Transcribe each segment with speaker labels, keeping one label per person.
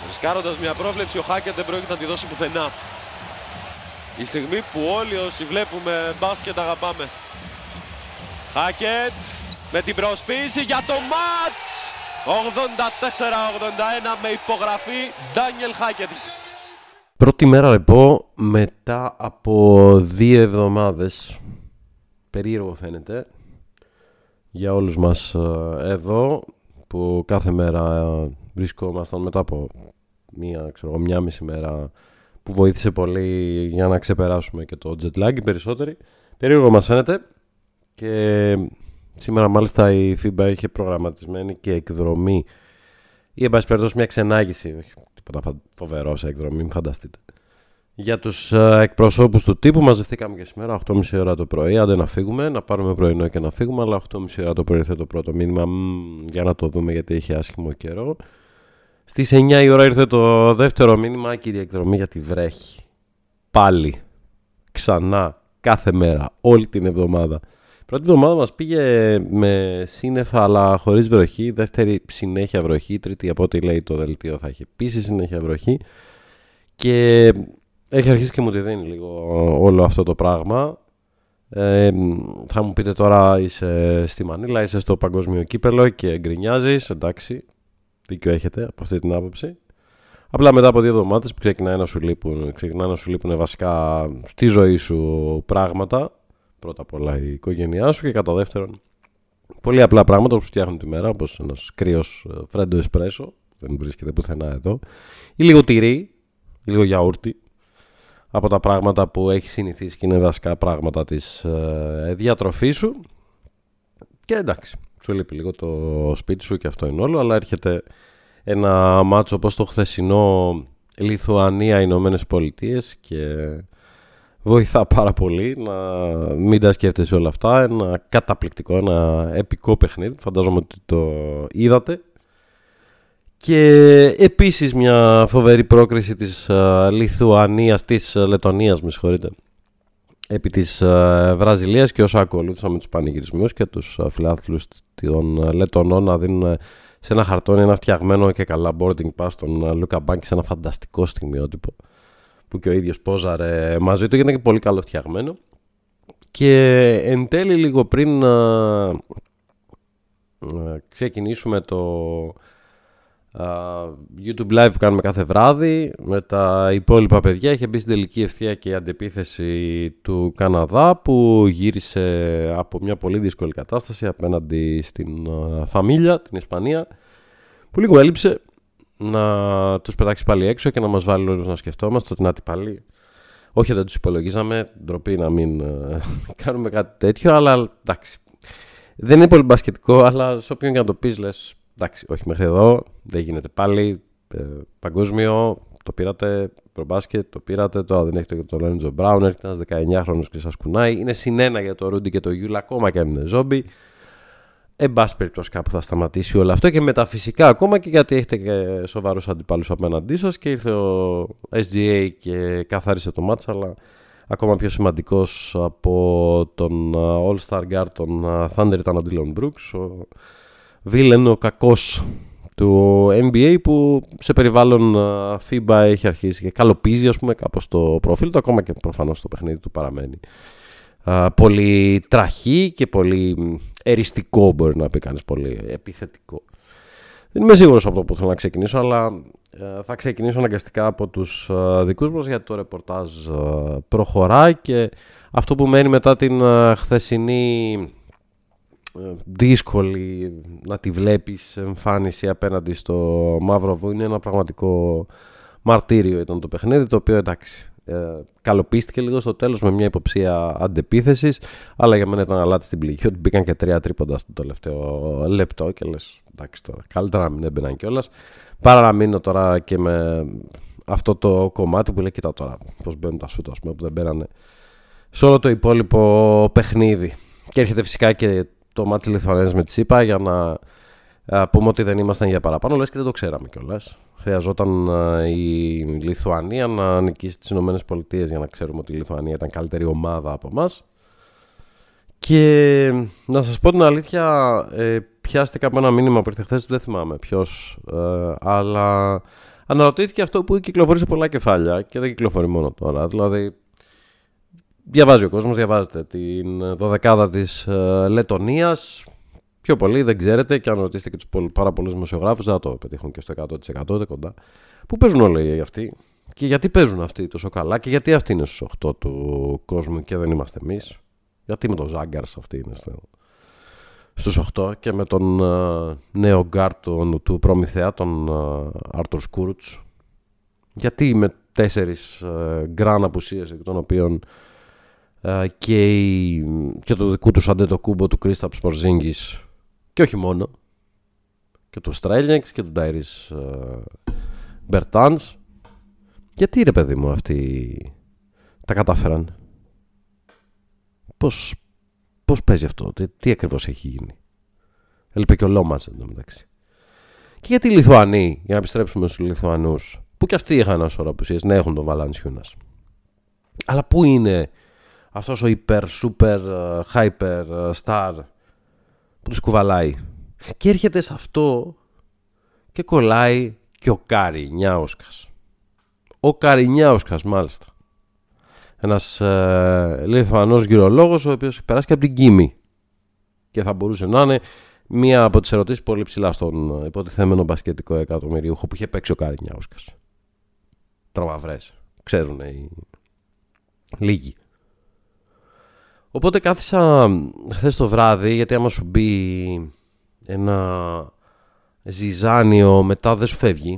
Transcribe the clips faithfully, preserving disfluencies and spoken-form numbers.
Speaker 1: Ρισκάροντας μια πρόβλεψη, ο Χάκετ δεν πρόκειται να τη δώσει πουθενά. Η στιγμή που όλοι όσοι βλέπουμε μπάσκετ αγαπάμε. Χάκετ με την προσποίηση για το μάτς ογδόντα τέσσερα ογδόντα ένα με υπογραφή Ντάνιελ Χάκετ.
Speaker 2: Πρώτη μέρα ρεπό μετά από δύο εβδομάδες. Περίεργο φαίνεται για όλους μας εδώ που κάθε μέρα βρισκόμασταν μετά από μία, ξέρω, μία μισή μέρα που βοήθησε πολύ για να ξεπεράσουμε και το jet lag οι περισσότεροι. Περίεργο μας φαίνεται και σήμερα μάλιστα η φίμπα είχε προγραμματισμένη και εκδρομή ή εν πάση περιπτώσει μια ξενάγηση, όχι τίποτα φοβερό σε εκδρομή, μην φανταστείτε. Για τους uh, εκπροσώπους του τύπου μαζευτήκαμε και σήμερα οκτώ και μισή ώρα το πρωί, άντε να φύγουμε, να πάρουμε πρωινό και να φύγουμε, αλλά οκτώ και μισή ώρα το πρωί ήρθε το πρώτο μήνυμα μ, για να το δούμε γιατί έχει άσχημο καιρό. Στις εννιά η ώρα ήρθε το δεύτερο μήνυμα, άκυρη εκδρομή γιατί βρέχει. Πάλι, ξανά, κάθε μέρα, όλη την εβδομάδα. Η πρώτη εβδομάδα μας πήγε με σύννεφα αλλά χωρίς βροχή, δεύτερη συνέχεια βροχή, τρίτη από ό,τι λέει το δελτίο θα έχει επίσης συνέχεια βροχή και έχει αρχίσει και μου τη δίνει λίγο όλο αυτό το πράγμα. Ε, θα μου πείτε τώρα είσαι στη Μανίλα, είσαι στο παγκόσμιο κύπελο και γκρινιάζεις, εντάξει, δίκιο έχετε από αυτή την άποψη. Απλά μετά από δύο εβδομάδες που ξεκινάει να σου λείπουν, ξεκινάει να σου λείπουν βασικά στη ζωή σου πράγματα. Πρώτα απ' όλα η οικογένειά σου και κατά δεύτερον πολύ απλά πράγματα που σου φτιάχνουν τη μέρα, όπως ένας κρύος φρέντο εσπρέσο, δεν βρίσκεται πουθενά εδώ, ή λίγο τυρί, ή λίγο γιαούρτι, από τα πράγματα που έχει συνηθίσει και είναι βασικά πράγματα της ε, διατροφής σου. Και εντάξει, σου λείπει λίγο το σπίτι σου και αυτό είναι όλο, αλλά έρχεται ένα μάτσο όπως το χθεσινό Λιθουανία-Ηνωμένες Πολιτείες και βοηθά πάρα πολύ να μην τα σκέφτεσαι όλα αυτά. Ένα καταπληκτικό, ένα επικό παιχνίδι. Φαντάζομαι ότι το είδατε. Και επίσης μια φοβερή πρόκριση της uh, Λιθουανίας, της uh, Λετωνίας, με συγχωρείτε, επί της uh, Βραζιλίας και όσα ακολούθησαν με τους πανηγυρισμούς και τους uh, φιλάθλους των uh, Λετωνών να δίνουν uh, σε ένα χαρτόνι ένα φτιαγμένο και καλά boarding pass στον uh, Λούκα Μπάνκι σε ένα φανταστικό στιγμιότυπο που και ο ίδιος πόζαρε μαζί του, γιατί είναι και πολύ καλό φτιαγμένο. Και εν τέλει λίγο πριν uh, uh, ξεκινήσουμε το uh, YouTube live που κάνουμε κάθε βράδυ με τα υπόλοιπα παιδιά, είχε μπει στην τελική ευθεία και η αντεπίθεση του Καναδά που γύρισε από μια πολύ δύσκολη κατάσταση απέναντι στην uh, Φαμίλια, την Ισπανία, που λίγο έλειψε να τους πετάξει πάλι έξω και να μας βάλει όλους να σκεφτόμαστε ότι να τι πάλι. Όχι, δεν τους υπολογίζαμε, ντροπή να μην uh, κάνουμε κάτι τέτοιο, αλλά εντάξει. Δεν είναι πολύ μπασκετικό, αλλά σε όποιον και να το πεις λες, εντάξει, όχι μέχρι εδώ, δεν γίνεται πάλι. Ε, παγκόσμιο, το πήρατε, προμπάσκετ, το πήρατε, τώρα δεν έχετε το Λόρεντζο Μπράουν, έρχεται ένας δεκαεννιάχρονος και σας κουνάει. Είναι συνένα για το Ρούντι και το Γιούλα, ακόμα και αν είναι ζόμπι. Εν πάση περιπτώσει κάπου θα σταματήσει όλο αυτό και μεταφυσικά ακόμα και γιατί έχετε και σοβαρούς αντιπάλους απέναντί σας και ήρθε ο ες τζι έι και καθάρισε το μάτς, αλλά ακόμα πιο σημαντικός από τον All-Star Guard τον Thunder ήταν ο Dillon Brooks, ο Βίλεν, ο κακός του εν μπι έι που σε περιβάλλον φίμπα έχει αρχίσει και καλοπίζει ας πούμε κάπως το προφίλ του, ακόμα και προφανώς το παιχνίδι του παραμένει Uh, πολύ τραχή και πολύ εριστικό, μπορεί να πει κανείς, πολύ επιθετικό. Δεν είμαι σίγουρος από το που θέλω να ξεκινήσω, αλλά uh, θα ξεκινήσω αναγκαστικά από τους uh, δικούς μας, γιατί το ρεπορτάζ uh, προχωράει και αυτό που μένει μετά την uh, χθεσινή uh, δύσκολη να τη βλέπεις εμφάνιση απέναντι στο Μαύροβο είναι ένα πραγματικό μαρτύριο ήταν το παιχνίδι, το οποίο εντάξει Ε, καλοπίστηκε λίγο στο τέλος με μια υποψία αντεπίθεσης, αλλά για μένα ήταν αλάτι στην πληγή ότι μπήκαν και τρία τρίποντα στο τελευταίο λεπτό και λες εντάξει τώρα καλύτερα να μην έμπαιναν κιόλας παρά να μείνω τώρα και με αυτό το κομμάτι που λέει κοίτα τώρα πως μπαίνουν τα σούτα, ας πούμε, που δεν μπαίνανε σε όλο το υπόλοιπο παιχνίδι. Και έρχεται φυσικά και το μάτσι Λιθουανίας με τη ΣΥΠΑ για να α, πούμε ότι δεν ήμασταν για παραπάνω, λες και δεν το ξέραμε κιόλας. Χρειαζόταν η Λιθουανία να νικήσει τις Ηνωμένες Πολιτείες για να ξέρουμε ότι η Λιθουανία ήταν καλύτερη ομάδα από εμάς. Και να σας πω την αλήθεια, ε, πιάστηκα από ένα μήνυμα που ήρθε χθες, δεν θυμάμαι ποιος, ε, αλλά αναρωτήθηκε αυτό που κυκλοφορεί σε πολλά κεφάλια και δεν κυκλοφορεί μόνο τώρα. Δηλαδή, διαβάζει ο κόσμος, διαβάζετε την δωδεκάδα της ε, Λετωνίας. Πιο πολύ δεν ξέρετε, και αν ρωτήσετε και τους πάρα πολλούς δημοσιογράφους, δεν θα το πετύχουν και στο εκατό τοις εκατό κοντά. Πού παίζουν όλοι αυτοί και γιατί παίζουν αυτοί τόσο καλά και γιατί αυτοί είναι στους οκτώ του κόσμου και δεν είμαστε εμείς. Γιατί με τον Ζάγκαρς αυτοί είναι στο, στους οκτώ και με τον uh, νέο γκάρ του, του Προμηθέα, τον Άρτουρ uh, Σκούρτς. Γιατί με τέσσερις uh, γκραν απουσίες, εκ των οποίων uh, και, η, και το δικού του Αντετοκούμπο, του Κρίσταπς Πορζίνγκης, και όχι μόνο, και του Στρέλιεξ και του Ντάιρις uh, Μπερτάνς. Γιατί ρε παιδί μου αυτοί τα κατάφεραν? Πώς, πώς παίζει αυτό, τι, τι ακριβώς έχει γίνει? Έλειπε και ο Λόμας εν τω μεταξύ. Και γιατί οι Λιθουανοί, για να επιστρέψουμε στους Λιθουανούς, που και αυτοί είχαν ένα σωρό απουσίες, ναι, έχουν τον Βαλαντσιούνας. Αλλά πού είναι αυτός ο υπερ, super, hyper star που τους κουβαλάει? Και έρχεται σε αυτό και κολλάει και ο Καρινιάουσκας. Ο Καρινιάουσκας, μάλιστα. Ένας ε, Λιθουανός γυρολόγος, ο οποίος έχει περάσει και από την Κίμη. Και θα μπορούσε να είναι μία από τις ερωτήσεις πολύ ψηλά στον υποτιθέμενο μπασκετικό εκατομμυριούχο που είχε παίξει ο Καρινιάουσκας. Τραβαβρές. Ξέρουν οι λίγοι. Οπότε κάθισα χθες το βράδυ, γιατί άμα σου μπει ένα ζυζάνιο μετά δεν σου φεύγει,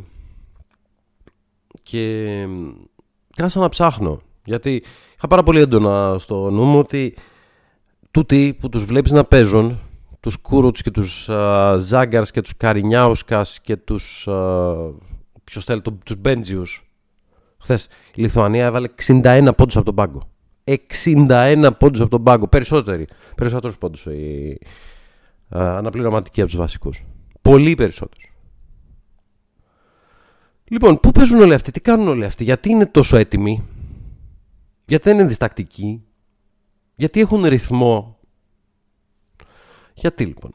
Speaker 2: και κάθισα να ψάχνω, γιατί είχα πάρα πολύ έντονα στο νου μου ότι τούτοι που τους βλέπεις να παίζουν, τους Κούρουτς και τους uh, Ζάγκαρς και τους Καρινιάουσκας και τους uh, ποιος θέλει, το, τους Μπέντζιους. Χθες η Λιθουανία έβαλε εξήντα ένα πόντους από τον πάγκο. εξήντα ένα πόντους από τον πάγκο. Περισσότεροι. Περισσότερους πόντους η uh, αναπληρωματική από τους βασικούς. Πολύ περισσότερους. Λοιπόν, πού παίζουν όλοι αυτοί, τι κάνουν όλοι αυτοί, γιατί είναι τόσο έτοιμοι, γιατί δεν είναι διστακτικοί, γιατί έχουν ρυθμό? Γιατί λοιπόν?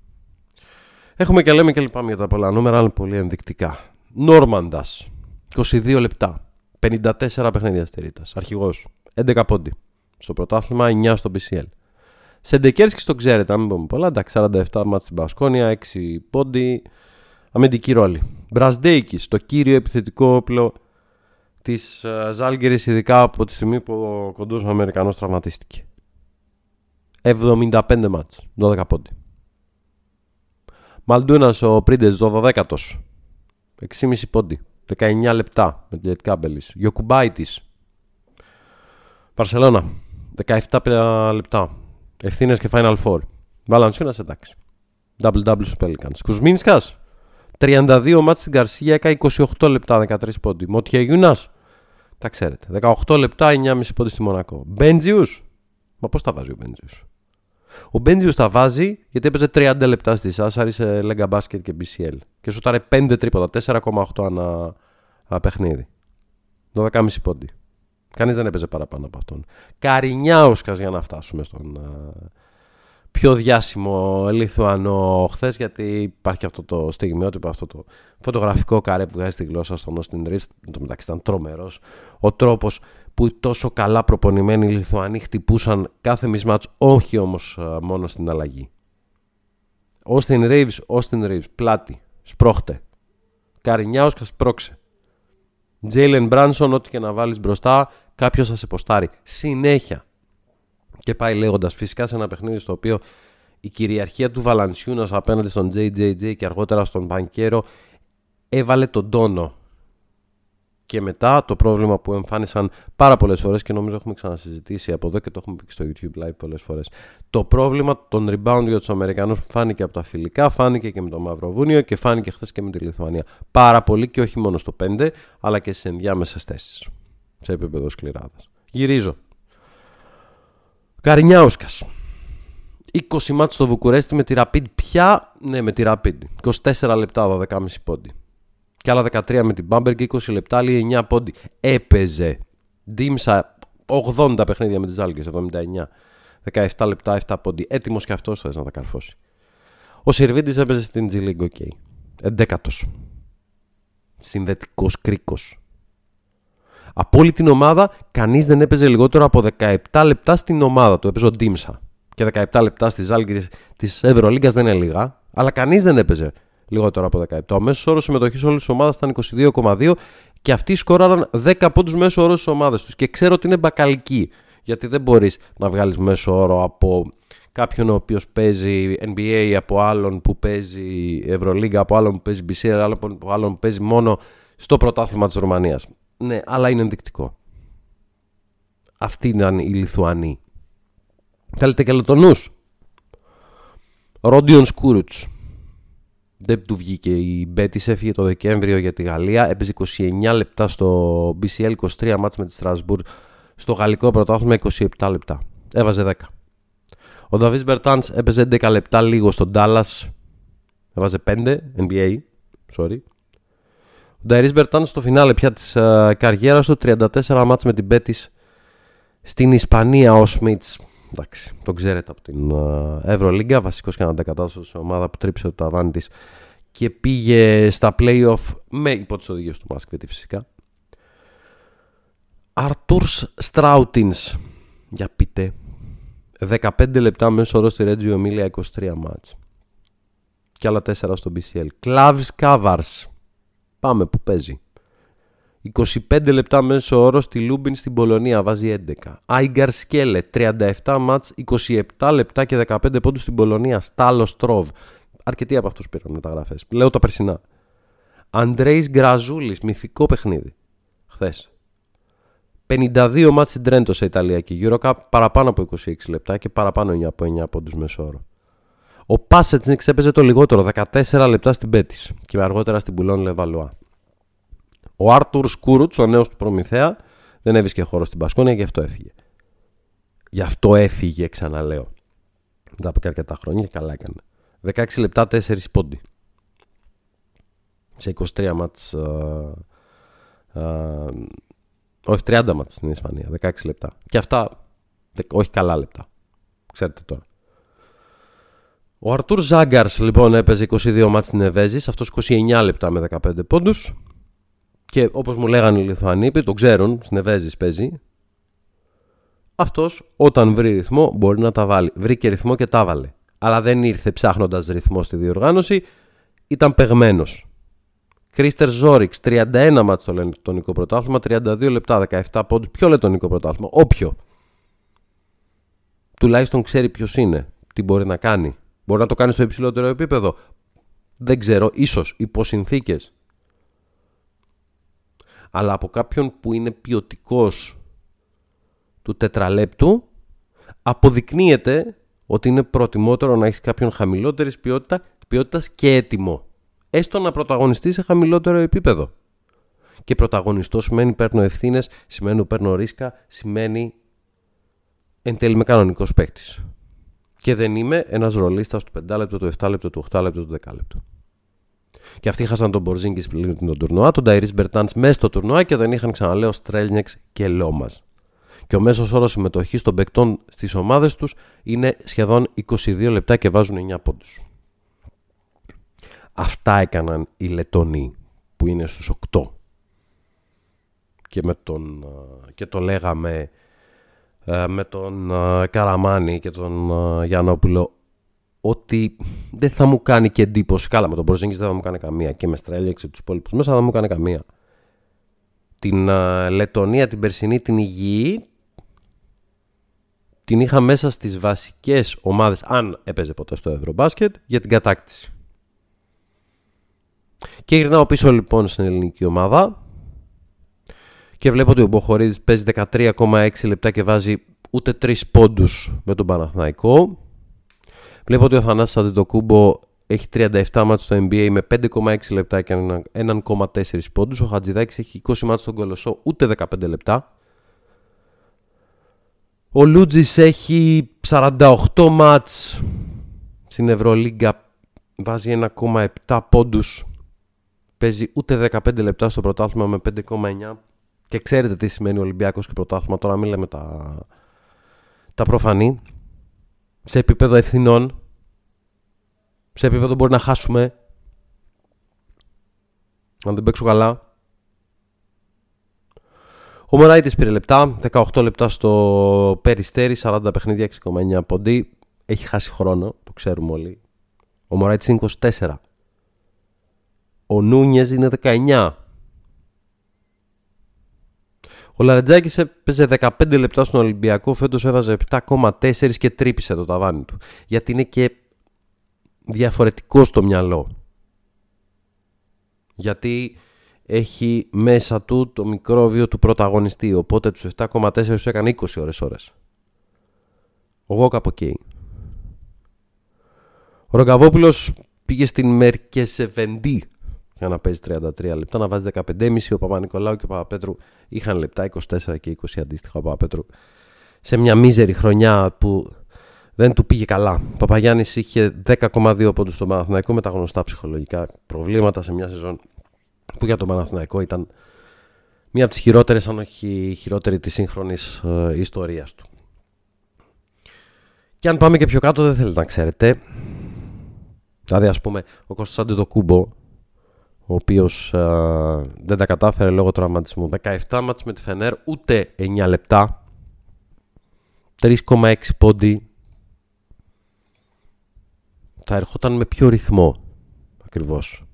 Speaker 2: Έχουμε και λέμε και λυπάμαι για τα πολλά νούμερα, αλλά πολύ ενδεικτικά. Νόρμαντας, είκοσι δύο λεπτά, πενήντα τέσσερα παιχνίδια στερήτας, αρχηγός, έντεκα πόντι στο πρωτάθλημα, εννιά στο μπι σι ελ. Σεντεκέρσκι τον ξέρετε, αν μην πούμε πολλά, εντάξει, σαράντα επτά μάτς στην Μπασκόνια, έξι πόντι, αμυντική ρόλη. Μπρασντέικης, το κύριο επιθετικό όπλο της Ζάλγκιρις, ειδικά από τη στιγμή που ο κοντός Αμερικανός τραυματίστηκε. εβδομήντα πέντε μάτς, δώδεκα πόντι. Μαλντούνας ο Πρίντες, το δωδέκατος, έξι κόμμα πέντε πόντι, δεκαεννιά λεπτά με τη Λετ Κάμπελης. Γιοκουμπάιτης, Βαρσελώνα, δεκαεπτά λεπτά, ευθύνες και Final Four. Βαλαντσιούνας, εντάξει. Double-double στους Pelicans. Κουσμίνσκας, τριάντα δύο μάτς στην Καρσία, είκοσι οκτώ λεπτά, δεκατρείς πόντι. Μοτιεγιούνας, τα ξέρετε, δεκαοκτώ λεπτά, εννιά κόμμα πέντε πόντι στη Μονακό. Μπέντζιους, μα πώς τα βάζει ο Μπέντζιους? Ο Μπέντζιους τα βάζει γιατί έπαιζε τριάντα λεπτά στη Σάσαρη σε Λέγκα Μπάσκετ και μπι σι ελ. Και σούταρε πέντε τρίποτα, τέσσερα κόμμα οκτώ ανά, ανά παιχνίδι. δώδεκα κόμμα πέντε πόντι. Κανείς δεν έπαιζε παραπάνω από αυτόν. Καρινιάουσκας, για να φτάσουμε στον uh, πιο διάσημο Λιθουανό χθες, γιατί υπάρχει αυτό το στιγμιότυπο, αυτό το φωτογραφικό καρέ που βγάζει τη γλώσσα στον Όστιν Ρίβς. Εν τω μεταξύ ήταν τρομερός ο τρόπος που τόσο καλά προπονημένοι Λιθουανοί χτυπούσαν κάθε μισμάτς, όχι όμως uh, μόνο στην αλλαγή. Όστιν Ρίβς, Όστιν Ρίβς, πλάτη, σπρώχτε. Καρινιάουσκας, σπρώξε. Τζέιλεν Μπράνσον, ό,τι και να βάλεις μπροστά, κάποιος θα σε ποστάρει. Συνέχεια. Και πάει λέγοντας, φυσικά σε ένα παιχνίδι στο οποίο η κυριαρχία του Βαλαντσιούνας απέναντι στον τζέι τζέι τζέι και αργότερα στον Μπανκέρο έβαλε τον τόνο. Και μετά το πρόβλημα που εμφάνισαν πάρα πολλές φορές, και νομίζω έχουμε ξανασυζητήσει από εδώ και το έχουμε πει στο YouTube Live πολλές φορές, το πρόβλημα των rebound για τους Αμερικανούς που φάνηκε από τα φιλικά, φάνηκε και με το Μαυροβούνιο και φάνηκε χθες και με τη Λιθουανία. Πάρα πολύ, και όχι μόνο στο πέντε, αλλά και στις ενδιάμεσες θέσεις, σε επίπεδο σκληράδας. Γυρίζω. Καρινιάουσκας. είκοσι μάτς στο Βουκουρέστι με τη Rapid. Πια, ναι, με τη Rapid. είκοσι τέσσερα λεπτά, δώδεκα κόμμα πέντε πόντι. Και άλλα δεκατρία με την Bamberg, είκοσι λεπτά, άλλοι εννιά πόντι. Έπαιζε. Ντίμσα ογδόντα παιχνίδια με τις Ζάλγκιρις, εβδομήντα εννιά. δεκαεπτά λεπτά, επτά πόντι. Έτοιμος και αυτός θες να τα καρφώσει. Ο Σιρβίντης έπαιζε στην G League, ok. Εντέκατος. Συνδετικός κρίκος. Από όλη την ομάδα, κανείς δεν έπαιζε λιγότερο από δεκαεπτά λεπτά στην ομάδα του. Έπαιζε ο Ντίμσα. Και δεκαεπτά λεπτά στις Ζάλγκιρις της Ευρωλίγκας δεν είναι λίγα. Αλλά κανείς δεν έπαιζε λιγότερο από δεκαεπτά. Ο μέσος όρος συμμετοχής όλης της ομάδας ήταν είκοσι δύο κόμμα δύο και αυτοί σκόραραν δέκα πόντους μέσο όρο στις ομάδες τους. Και ξέρω ότι είναι μπακαλική. Γιατί δεν μπορείς να βγάλεις μέσο όρο από κάποιον ο οποίος παίζει N B A, από άλλον που παίζει Ευρωλίγκα, από άλλον που παίζει μπι σι ελ, από άλλον που παίζει μόνο στο πρωτάθλημα της Ρουμανίας. Ναι, αλλά είναι ενδεικτικό. Αυτοί ήταν οι Λιθουανοί. Θέλετε και Λετονούς. Ρόντιον Σκούρουτς. Δεν του βγήκε η Μπέτις, έφυγε το Δεκέμβριο για τη Γαλλία. Έπαιζε είκοσι εννιά λεπτά στο μπι σι ελ, είκοσι τρία μάτς με τη Στρασβούρ. Στο γαλλικό πρωτάθλημα είκοσι επτά λεπτά. Έβαζε δέκα. Ο Νταβίς Μπερτάνς έπαιζε έντεκα λεπτά λίγο στον Ντάλλας. Έβαζε πέντε. N B A. Sorry. Ο Νταϊρίς Μπερτάνς στο φινάλε πια της uh, καριέρας του. τριάντα τέσσερα μάτς με την Μπέτις στην Ισπανία. Ο Σμιτς. Εντάξει, τον ξέρετε από την uh, Ευρωλίγκα. Βασικός και αναντεκατάστατος σε ομάδα που τρίψε το ταβάνι της και πήγε στα play-off με υπό τις οδηγίες του Μάσκβετη φυσικά. Αρτούρς Στράουτινς. Για πείτε. δεκαπέντε λεπτά μέσο όρο στη Ρέτζιο Εμίλια, είκοσι τρία μάτς. Και άλλα τέσσερα στο μπι σι ελ. Κλάβς Κάβαρς. Πάμε, που παίζει. είκοσι πέντε λεπτά μέσο όρο στη Λούμπιν στην Πολωνία, βάζει έντεκα. Άιγκαρ Σκέλε, τριάντα επτά μάτς, είκοσι επτά λεπτά και δεκαπέντε πόντους στην Πολωνία. Στάλο Στρόβ. Αρκετοί από αυτούς πήραν μεταγραφές. Λέω τα περσινά. Αντρέης Γκραζούλης, μυθικό παιχνίδι. Χθες. πενήντα δύο μάτς στην Τρέντο σε Ιταλιακή EuroCup, παραπάνω από είκοσι έξι λεπτά και παραπάνω εννιά από εννιά πόντους μέσο όρο. Ο Πάσετσνικς έπαιζε το λιγότερο, δεκατέσσερα λεπτά στην Μπέτις και αργότερα στην Μπουλόν Λεβαλουά. Ο Άρτουρ Σκούρουτς, ο νέος του Προμηθέα, δεν έβρισκε χώρο στην Πασκόνια, γι' αυτό έφυγε. Γι' αυτό έφυγε, ξαναλέω. Δεν από και αρκετά χρόνια, καλά έκανε. δεκαέξι λεπτά, τέσσερα πόντι. Σε είκοσι τρία μάτς. Uh, uh, όχι, τριάντα μάτς στην Ισπανία, δεκαέξι λεπτά. Και αυτά, όχι καλά λεπτά. Ξέρετε τώρα. Ο Αρτούρ Ζάγκαρς λοιπόν έπαιζε είκοσι δύο μάτς στην Εβέζης, αυτός είκοσι εννιά λεπτά με δεκαπέντε πόντους. Και όπως μου λέγανε οι Λιθουανοί, το ξέρουν, στην Εβέζης παίζει. Αυτός όταν βρει ρυθμό μπορεί να τα βάλει. Βρήκε ρυθμό και τα βάλε. Αλλά δεν ήρθε ψάχνοντας ρυθμό στη διοργάνωση, ήταν παιγμένος. Κρίστερ Ζόριξ, τριάντα ένα μάτς στο λετονικό πρωτάθλημα, τριάντα δύο λεπτά, δεκαεπτά πόντους. Ποιο λετονικό πρωτάθλημα, όποιο. Τουλάχιστον ξέρει ποιος είναι, τι μπορεί να κάνει. Μπορεί να το κάνει στο υψηλότερο επίπεδο. Δεν ξέρω, ίσως υπό συνθήκες. Αλλά από κάποιον που είναι ποιοτικός του τετραλέπτου, αποδεικνύεται ότι είναι προτιμότερο να έχεις κάποιον χαμηλότερης ποιότητα, ποιότητας και έτοιμο. Έστω να πρωταγωνιστεί σε χαμηλότερο επίπεδο. Και πρωταγωνιστό σημαίνει παίρνω ευθύνες, σημαίνει παίρνω ρίσκα, σημαίνει εν τέλει είμαι κανονικός παίκτης. Και δεν είμαι ένας ρολίστας του πέντε λεπτό, του επτά λεπτό, του οκτώ λεπτό, του δέκα λεπτό. Και αυτοί χάσαν τον Μπορζίνγκης πριν τον τουρνουά, τον Νταϊρίς Μπερτάνς μέσα στο τουρνουά και δεν είχαν, ξαναλέω, Στρέλνιεξ και Λόμας. Και ο μέσος όρος συμμετοχής των παικτών στις ομάδες τους είναι σχεδόν είκοσι δύο λεπτά και βάζουν εννιά πόντους. Αυτά έκαναν οι Λετονοί που είναι στους οκτώ. Και, με τον, και το λέγαμε με τον Καραμάνη και τον Γιαννόπουλο ότι δεν θα μου κάνει και εντύπωση. Καλά, με τον Μπορζίνγκης δεν θα μου κάνει καμία. Και με Στρέλιεξ και τους υπόλοιπους μέσα δεν θα μου κάνει καμία. Την uh, Λετονία, την περσινή, την υγιή, την είχα μέσα στις βασικές ομάδες, αν έπαιζε ποτέ στο Ευρωμπάσκετ, για την κατάκτηση. Και γυρνάω πίσω λοιπόν στην ελληνική ομάδα και βλέπω ότι ο Μποχορίδης παίζει δεκατρία κόμμα έξι λεπτά και βάζει ούτε τρεις πόντους με τον Παναθηναϊκό. Βλέπω ότι ο Θανάσης Αντετοκούμπο έχει τριάντα επτά μάτς στο N B A με πέντε κόμμα έξι λεπτά και ένα κόμμα τέσσερα πόντους. Ο Χατζηδάκης έχει είκοσι μάτς στον Κολοσσό, ούτε δεκαπέντε λεπτά. Ο Λούτζης έχει σαράντα οκτώ μάτς στην Ευρωλίγκα, βάζει ένα κόμμα επτά πόντους. Παίζει ούτε δεκαπέντε λεπτά στο πρωτάθλημα με πέντε κόμμα εννιά. Και ξέρετε τι σημαίνει Ολυμπιακός και πρωτάθλημα, τώρα μην λέμε τα, τα προφανή. Σε επίπεδο ευθυνών, σε επίπεδο μπορεί να χάσουμε. αν δεν παίξω καλά. Ο Μωράιτης πήρε λεπτά, δεκαοκτώ λεπτά στο Περιστέρι, σαράντα παιχνίδια, έξι κόμμα εννιά πόντι. Έχει χάσει χρόνο, το ξέρουμε όλοι. Ο Μωράιτης είναι είκοσι τέσσερα. Ο Νούνιες είναι δεκαεννιά. Ο Λαρετζάκης έπαιζε δεκαπέντε λεπτά στον Ολυμπιακό, φέτος έβαζε επτά κόμμα τέσσερα και τρύπησε το ταβάνι του. Γιατί είναι και διαφορετικό στο μυαλό. Γιατί έχει μέσα του το μικρόβιο του πρωταγωνιστή, οπότε τους επτά κόμμα τέσσερα τους έκανε είκοσι ώρες ώρες. Εγώ κάπου εκεί. Ο Ρογκαβόπουλος πήγε στην Μερκεσεβεντή για να παίζει τριάντα τρία λεπτά, να βάζει δεκαπέντε κόμμα πέντε. Ο Παπα-Νικολάου και ο Παπαπέτρου είχαν λεπτά, είκοσι τέσσερα και είκοσι αντίστοιχα. Ο Παπαπέτρου σε μια μίζερη χρονιά που δεν του πήγε καλά. Ο Παπαγιάννης είχε δέκα κόμμα δύο πόντους στο Παναθηναϊκό με τα γνωστά ψυχολογικά προβλήματα σε μια σεζόν που για τον Παναθηναϊκό ήταν μία από τις χειρότερες, αν όχι η χειρότερη της σύγχρονης ε, ιστορίας του. Και αν πάμε και πιο κάτω, δεν θέλετε να ξέρετε. Δηλαδή, ας πούμε, ο Κώστας Αντετοκούμπο, ο οποίος ε, δεν τα κατάφερε λόγω τραυματισμού. δεκαεπτά μάτς με τη Φενέρ, ούτε εννιά λεπτά. τρία κόμμα έξι πόντι. Θα ερχόταν με πιο ρυθμό, ακριβώς.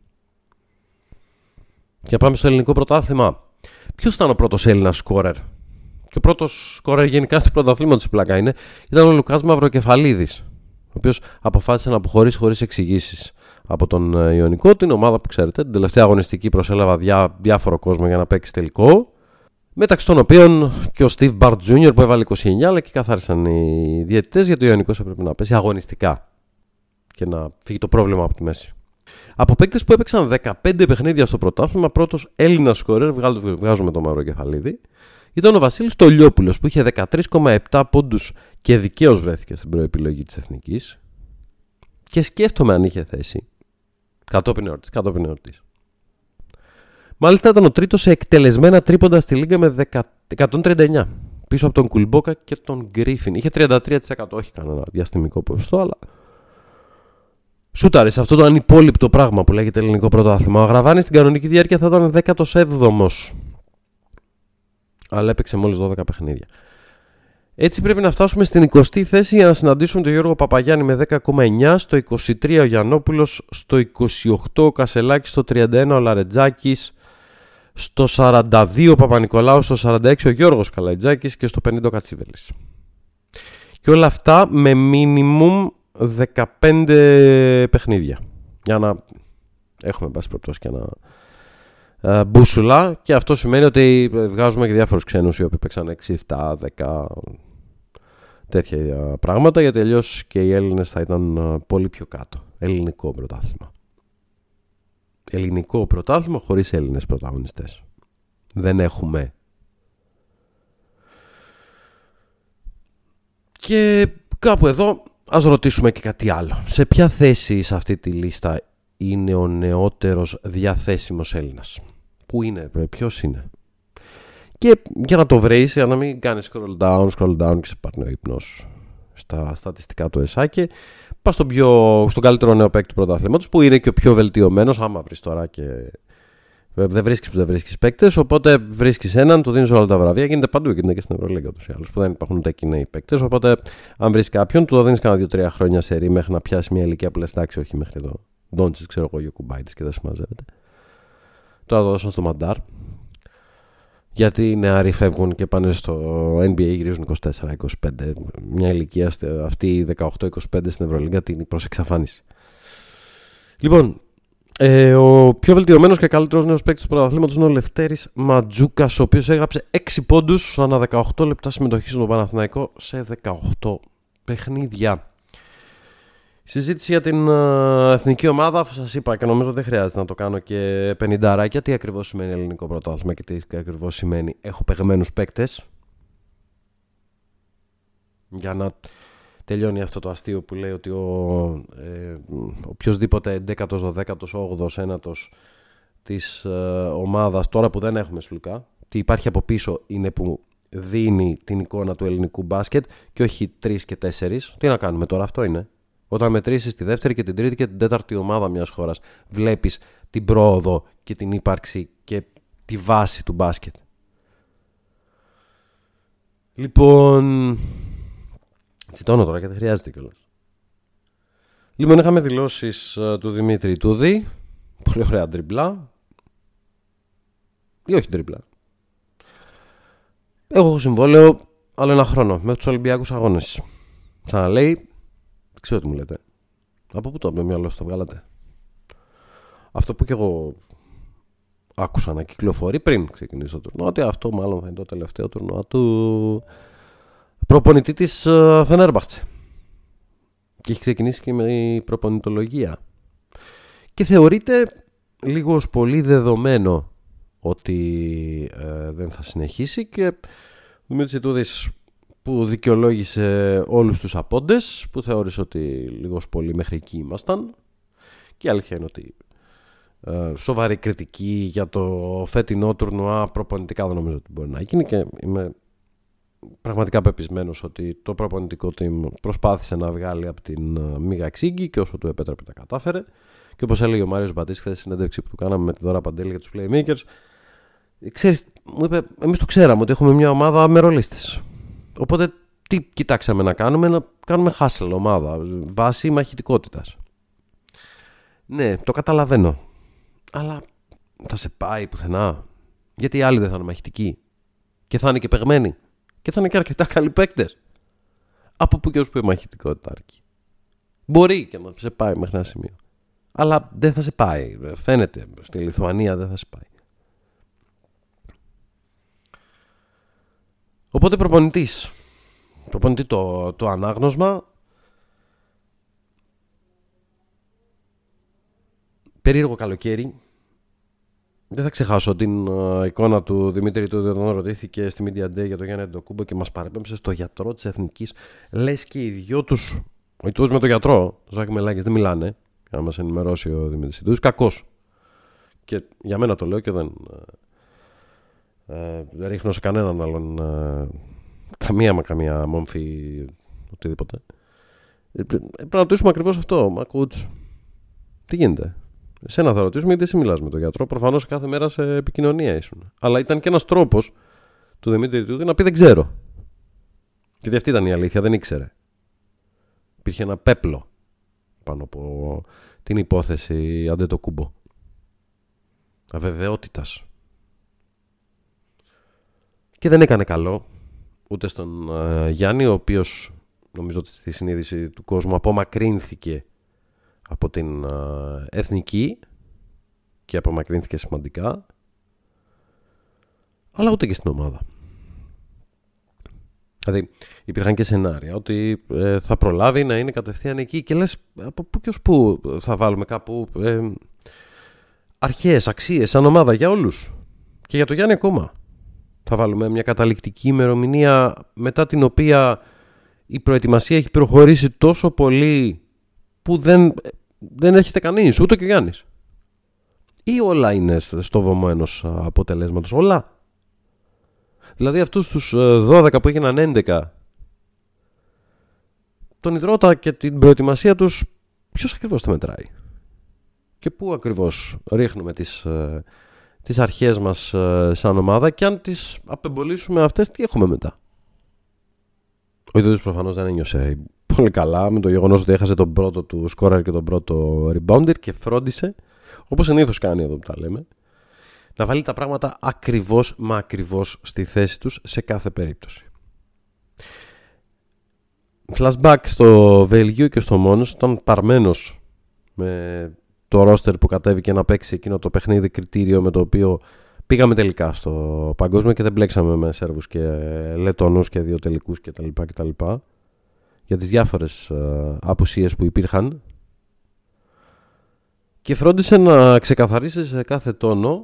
Speaker 2: Και πάμε στο ελληνικό πρωτάθλημα. Ποιος ήταν ο πρώτος Έλληνας σκόρερ? Και ο πρώτος σκόρερ γενικά στο πρωταθλήμα του πλάκα είναι. Ήταν ο Λουκάς Μαυροκεφαλίδης, ο οποίος αποφάσισε να αποχωρήσει χωρίς εξηγήσεις από τον Ιωνικό, την ομάδα που ξέρετε. Την τελευταία αγωνιστική προσέλαβα διά, διάφορο κόσμο για να παίξει τελικό. Μεταξύ των οποίων και ο Στίβ Μπαρτ Τζούνιορ που έβαλε είκοσι εννιά, αλλά και καθάρισαν οι διαιτητές γιατί ο Ιωνικός έπρεπε να πέσει αγωνιστικά και να φύγει το πρόβλημα από τη μέση. Από παίκτες που έπαιξαν δεκαπέντε παιχνίδια στο πρωτάθλημα, πρώτος Έλληνας σκορέρ, βγάζουμε τον Μαυροκεφαλίδη, ήταν ο Βασίλης Τολιόπουλος που είχε δεκατρία κόμμα επτά πόντους και δικαίως βρέθηκε στην προεπιλογή της Εθνικής. Και σκέφτομαι αν είχε θέση. Κατόπιν εορτής, κατόπιν εορτής. Μάλιστα ήταν ο τρίτος σε εκτελεσμένα τρίποντα στη Λίγκα με εκατόν τριάντα εννιά. Πίσω από τον Κουλμπόκα και τον Γκρίφιν. Είχε τριάντα τρία τοις εκατό, όχι κανένα διαστημικό ποσοστό, αλλά σούταρε σε αυτό το ανυπόλοιπτο πράγμα που λέγεται ελληνικό πρωτάθλημα. Ο Αγραβάνης στην κανονική διάρκεια θα ήταν δέκατος έβδομος. Αλλά έπαιξε μόλις δώδεκα παιχνίδια. Έτσι πρέπει να φτάσουμε στην εικοστή θέση για να συναντήσουμε τον Γιώργο Παπαγιάννη με δέκα κόμμα εννιά, στο είκοσι τρία ο Γιαννόπουλος, στο είκοσι οκτώ ο Κασελάκης, στο τριάντα ένα ο Λαρετζάκης, στο σαράντα δύο ο Παπα-Νικολάου, στο σαράντα έξι ο Γιώργος Καλαϊτζάκης και στο πενήντα ο Κατσίβελης. Και όλα αυτά με μίνιμουμ δεκαπέντε παιχνίδια. Για να έχουμε πάση περιπτώσει και ένα uh, μπούσουλα. Και αυτό σημαίνει ότι βγάζουμε και διάφορους ξένους οι οποίοι παίξαν έξι, επτά, δέκα τέτοια πράγματα. Γιατί αλλιώς και οι Έλληνες θα ήταν uh, πολύ πιο κάτω. Ελληνικό πρωτάθλημα. Ελληνικό πρωτάθλημα χωρίς Έλληνες πρωταγωνιστές. Δεν έχουμε. Και κάπου εδώ ας ρωτήσουμε και κάτι άλλο. Σε ποια θέση σε αυτή τη λίστα είναι ο νεότερος διαθέσιμος Έλληνας? Πού είναι, ποιος είναι? Και για να το βρεις, για να μην κάνεις scroll down, scroll down και σε πάρνει ο ύπνος στα στατιστικά του ΕΣΑΚΕ, πας στον, πιο, στον καλύτερο νέο παίκτη του πρωταθλήματος, που είναι και ο πιο βελτιωμένος, άμα βρεις τώρα και δεν βρίσκεις που δεν βρίσκεις παίκτες, οπότε βρίσκεις έναν, του δίνεις όλα τα βραβεία. Γίνεται παντού, γίνεται και στην Ευρωλίγα ούτως ή άλλως, που δεν υπάρχουν ούτε εκεί νέοι παίκτες. Οπότε, αν βρεις κάποιον, του το δίνεις κάνα δύο τρία χρόνια σε ρί μέχρι να πιάσει μια ηλικία που λες εντάξει, όχι μέχρι εδώ. Ντόντσιτς, ξέρω εγώ, Γιοκουμπάιτης και δεν συμμαζεύεται. Τώρα το δώσω στο Μαντάρ. Γιατί οι νεαροί φεύγουν και πάνε στο N B A, γυρίζουν είκοσι τέσσερα είκοσι πέντε. Μια ηλικία αυτή δεκαοκτώ είκοσι πέντε στην Ευρωλίγα την προς εξαφάνιση. Λοιπόν. Ε, ο πιο βελτιωμένος και καλύτερος νέος παίκτης του πρωταθλήματος είναι ο Λευτέρης Ματζούκας, ο οποίος έγραψε έξι πόντους ανά δεκαοκτώ λεπτά συμμετοχή στον Παναθηναϊκό σε δεκαοκτώ παιχνίδια. Η συζήτηση για την uh, εθνική ομάδα, σας είπα και νομίζω δεν χρειάζεται να το κάνω και πενηνταράκια. Τι ακριβώς σημαίνει ελληνικό πρωτάθλημα και τι ακριβώς σημαίνει έχω παιγμένους παίκτες. Για να τελειώνει αυτό το αστείο που λέει ότι ο ε, οποιοσδήποτε έντεκατος, δωδέκατος, όγδοος, ένατος της ε, ομάδας, τώρα που δεν έχουμε Σλουκά, τι υπάρχει από πίσω είναι που δίνει την εικόνα του ελληνικού μπάσκετ και όχι τρεις και τέσσερις. Τι να κάνουμε τώρα, αυτό είναι. Όταν μετρήσεις τη δεύτερη και την τρίτη και την τέταρτη ομάδα μιας χώρας, βλέπεις την πρόοδο και την ύπαρξη και τη βάση του μπάσκετ. Λοιπόν, τσιτώνω τώρα και δεν χρειάζεται κιόλας. Λοιπόν, είχαμε δηλώσεις uh, του Δημήτρη Τούδη, πολύ ωραία τριπλά, ή όχι τριπλά. Εγώ έχω συμβόλαιο άλλο ένα χρόνο μέχρι τους Ολυμπιακούς Αγώνες. Σαν να λέει, ξέρω τι μου λέτε. Από πού το από το μυαλό σου το βγάλατε? Αυτό που και εγώ άκουσα να κυκλοφορεί πριν ξεκινήσει το τουρνουά, ότι αυτό μάλλον θα είναι το τελευταίο τουρνουά του προπονητή της Φενέρμπαχτσε. Και έχει ξεκινήσει και με η προπονητολογία. Και θεωρείται λίγο ως πολύ δεδομένο ότι ε, δεν θα συνεχίσει, και ο Δημήτρης Ιτούδης, που δικαιολόγησε όλους τους απόντες, που θεώρησε ότι λίγο πολύ μέχρι εκεί ήμασταν, και η αλήθεια είναι ότι ε, σοβαρή κριτική για το φετινό τουρνουά προπονητικά δεν νομίζω ότι μπορεί να γίνει, και είμαι πραγματικά πεπισμένος ότι το προπονητικό team προσπάθησε να βγάλει από την uh, μίγα ξύγκη και όσο του επέτρεπε τα κατάφερε. Και όπως έλεγε ο Μάριος Μπατής χθες στη συνέντευξη που του κάναμε με τη Δώρα Παντέλη για τους Playmakers, ξέρεις, μου είπε, εμείς το ξέραμε ότι έχουμε μια ομάδα με ρολίστες. Οπότε τι κοιτάξαμε να κάνουμε? Να κάνουμε hustle ομάδα βάση μαχητικότητας. Ναι, το καταλαβαίνω. Αλλά θα σε πάει πουθενά? Γιατί οι άλλοι δεν θα είναι μαχητικοί και θα είναι και παιγμένοι και θα είναι και αρκετά καλοί παίκτες. Από που και ως που η μαχητικότητα αρκεί. Μπορεί και να σε πάει μέχρι ένα σημείο, αλλά δεν θα σε πάει. Φαίνεται στη Λιθουανία δεν θα σε πάει. Οπότε προπονητής. Προπονητή το, το ανάγνωσμα. Περίεργο καλοκαίρι. Δεν θα ξεχάσω την uh, εικόνα του Δημήτρη Τούδη όταν ρωτήθηκε στη Media Day για τον Γιάννη Αντετοκούνμπο και μας παρέπεμψε στο γιατρό της Εθνικής. Λες και οι δυο τους, ο Ιτούδης με τον γιατρό, ο Ζάκη Μελάκης, δεν μιλάνε, για να μας ενημερώσει ο Δημήτρης Τούδης. Κακός. Και για μένα το λέω και δεν uh, uh, ρίχνω σε κανέναν άλλον uh, καμία μα καμία μόμφη οτιδήποτε. Ε, πρέπει να ρωτήσουμε ακριβώς αυτό. Μα κούτς, τι γίνεται? Εσένα θα ρωτήσουμε γιατί εσύ μιλάς με τον γιατρό. Προφανώς κάθε μέρα σε επικοινωνία ήσουν. Αλλά ήταν και ένας τρόπος του Δημήτρη Τούδη να πει δεν ξέρω. Γιατί αυτή ήταν η αλήθεια, δεν ήξερε. Υπήρχε ένα πέπλο πάνω από την υπόθεση Αντετοκούνμπο. Αβεβαιότητας. Και δεν έκανε καλό ούτε στον uh, Γιάννη, ο οποίος νομίζω ότι στη συνείδηση του κόσμου απομακρύνθηκε από την uh, εθνική και απομακρύνθηκε σημαντικά, αλλά ούτε και στην ομάδα. Δηλαδή υπήρχαν και σενάρια ότι ε, θα προλάβει να είναι κατευθείαν εκεί και λες από πού και ως πού θα βάλουμε κάπου ε, αρχές, αξίες σαν ομάδα για όλους και για το Γιάννη ακόμα. Θα βάλουμε μια καταληκτική ημερομηνία μετά την οποία η προετοιμασία έχει προχωρήσει τόσο πολύ που δεν, δεν έρχεται κανείς, ούτε και ο Γιάννης. Ή όλα είναι στο βωμό ενός αποτελέσματος, όλα. Δηλαδή αυτούς τους δώδεκα που έγιναν έντεκα, τον Ιδρώτα και την προετοιμασία τους, ποιος ακριβώς τα μετράει? Και πού ακριβώς ρίχνουμε τις, τις αρχές μας σαν ομάδα, και αν τις απεμπολίσουμε αυτές, τι έχουμε μετά? Ο Ιδρύτης προφανώς δεν ένιωσε πολύ καλά με το γεγονός ότι έχασε τον πρώτο του σκόρερ και τον πρώτο rebounder και φρόντισε, όπως συνήθως κάνει εδώ που τα λέμε, να βάλει τα πράγματα ακριβώς μα ακριβώς στη θέση τους σε κάθε περίπτωση. Flashback στο Βέλγιο και στο Μόνος, ήταν παρμένος με το ρόστερ που κατέβηκε να παίξει εκείνο το παιχνίδι κριτήριο με το οποίο πήγαμε τελικά στο παγκόσμιο και δεν μπλέξαμε με Σέρβους και Λετωνούς και δύο τελικούς κτλ. κτλ. Για τις διάφορες uh, απουσίες που υπήρχαν, και φρόντισε να ξεκαθαρίσει σε κάθε τόνο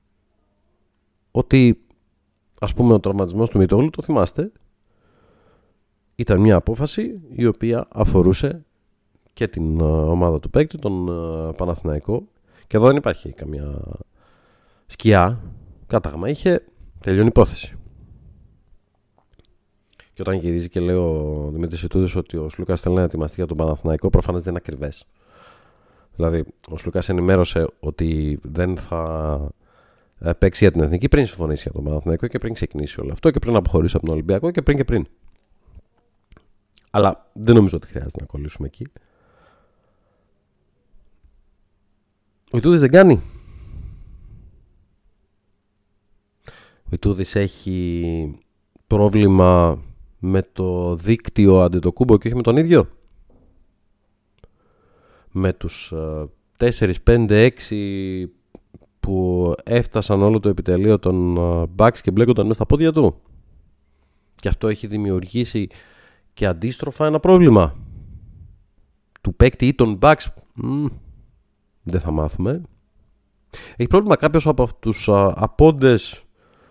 Speaker 2: ότι, ας πούμε, ο τραυματισμός του Μητόγλου, το θυμάστε, ήταν μια απόφαση η οποία αφορούσε και την uh, ομάδα του παίκτη, τον uh, Παναθηναϊκό, και εδώ δεν υπάρχει καμία σκιά, κάταγμα είχε, τελειώνει υπόθεση. Και όταν γυρίζει και λέει ο Δημήτρης Ιτούδης ότι ο Σλούκας θέλει να ετοιμαστεί για τον Παναθηναϊκό, προφανώς δεν είναι ακριβές. Δηλαδή, ο Σλούκας ενημέρωσε ότι δεν θα παίξει για την Εθνική πριν συμφωνήσει για τον Παναθηναϊκό και πριν ξεκινήσει όλο αυτό και πριν αποχωρήσει από τον Ολυμπιακό και πριν και πριν. Αλλά δεν νομίζω ότι χρειάζεται να κολλήσουμε εκεί. Ο Ιτούδης δεν κάνει. Ο Ιτούδης έχει πρόβλημα με το δίκτυο Αντετοκούμπο και όχι με τον ίδιο. Με τους τέσσερα, πέντε, έξι που έφτασαν όλο το επιτελείο των Bucks και μπλέκονταν μέσα στα πόδια του. Και αυτό έχει δημιουργήσει και αντίστροφα ένα πρόβλημα. Του παίκτη ή των Bucks μ, δεν θα μάθουμε. Έχει πρόβλημα κάποιος από τους απόντες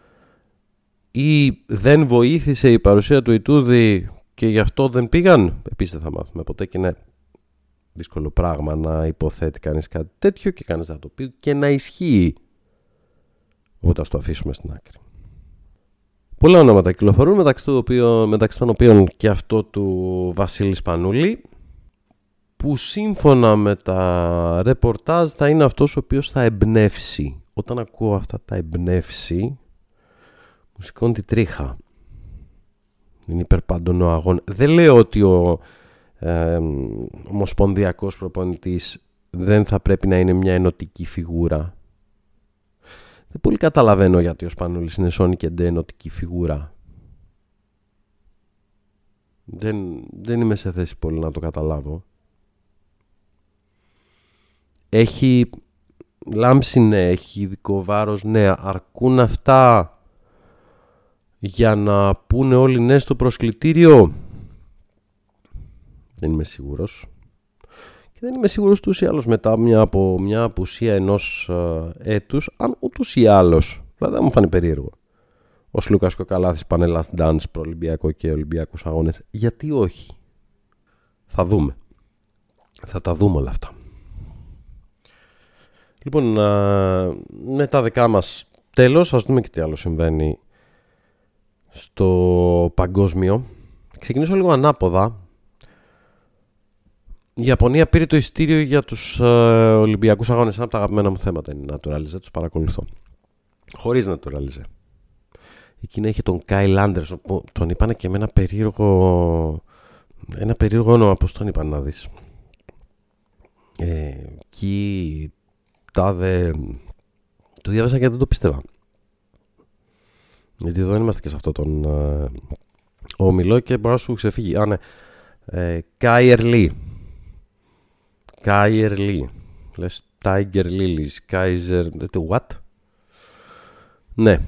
Speaker 2: ή δεν βοήθησε η παρουσία του Ιτούδη και γι' αυτό δεν πήγαν. Επίσης δεν θα μάθουμε ποτέ και είναι δύσκολο πράγμα να υποθέτει κανείς κάτι τέτοιο και κανείς να το πει και να ισχύει. Οπότε ας το αφήσουμε στην άκρη. Πολλά ονόματα κυκλοφορούν, μεταξύ, του οποίο, μεταξύ των οποίων και αυτό του Βασίλη Σπανούλη, που σύμφωνα με τα ρεπορτάζ θα είναι αυτός ο οποίος θα εμπνεύσει. Όταν ακούω αυτά τα εμπνεύσει, μου σηκώνει τη τρίχα. Είναι υπερπάντων ο αγώνα. Δεν λέω ότι ο ε, ομοσπονδιακός προπονητής δεν θα πρέπει να είναι μια ενωτική φιγούρα. Δεν πολύ καταλαβαίνω γιατί ο Σπανούλης είναι σόνι και ντε ενωτική φιγούρα. Δεν, δεν είμαι σε θέση πολύ να το καταλάβω. Έχει λάμψη, ναι, έχει ειδικό βάρος, ναι, αρκούν αυτά για να πούνε όλοι ναι στο προσκλητήριο. Δεν είμαι σίγουρος. Και δεν είμαι σίγουρος ούτως ή άλλως μετά μια, από μια απουσία ενός uh, έτους, αν ούτως ή άλλως, δηλαδή δεν μου φάνει περίεργο, ο Σλούκας και ο Καλάθης πάνε last dance προ Ολυμπιακό και Ολυμπιακούς αγώνες. Γιατί όχι? Θα δούμε. Θα τα δούμε όλα αυτά. Λοιπόν, uh, με τα δικά μας τέλος, ας δούμε και τι άλλο συμβαίνει στο παγκόσμιο. Ξεκινήσω λίγο ανάποδα. Η Ιαπωνία πήρε το εισιτήριο για τους ε, Ολυμπιακούς αγώνες. Ένα από τα αγαπημένα μου θέματα είναι Naturalize. Τους παρακολουθώ. Χωρίς Naturalize. Η Κίνα είχε τον Κάιλ Άντερσον που τον είπανε και με ένα περίεργο, ένα περίεργο όνομα. Πώς τον είπαν να δεις? Ε, Κι τάδε... Το διάβασα και δεν το πίστευα. Γιατί εδώ είμαστε και σε αυτό τον ε, όμιλο και μπορεί να σου ξεφύγει. Α, ναι. Ε, Κάιερ Λί. Κάιερ Λί. Λες Tiger Lilies. Kaiser... What? Ναι.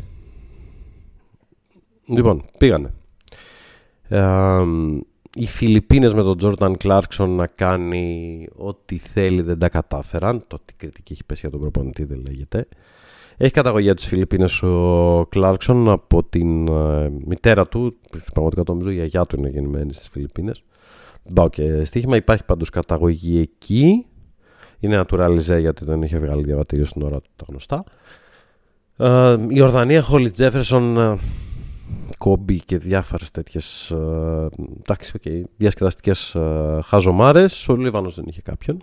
Speaker 2: Λοιπόν, πήγανε. Ε, οι Φιλιππίνες με τον Τζόρνταν Κλάρκσον να κάνει ό,τι θέλει δεν τα κατάφεραν. Το ότι η κριτική έχει πέσει για τον προπονητή δεν λέγεται. Έχει καταγωγή από τις Φιλιππίνες ο Κλάρκσον από την ε, μητέρα του. Πραγματικά το νομίζω η γιαγιά του είναι γεννημένη στις Φιλιππίνες. Δεν πάω και στοίχημα. Υπάρχει πάντως καταγωγή εκεί. Είναι naturalize γιατί δεν είχε βγάλει διαβατήριο στην ώρα του, τα γνωστά. Ε, η Ορδανία, Χόλι Τζέφερσον, ε, Κόμπι και διάφορες τέτοιες ε, εντάξει, okay, διασκεδαστικές ε, χαζομάρες. Ο Λίβανος δεν είχε κάποιον.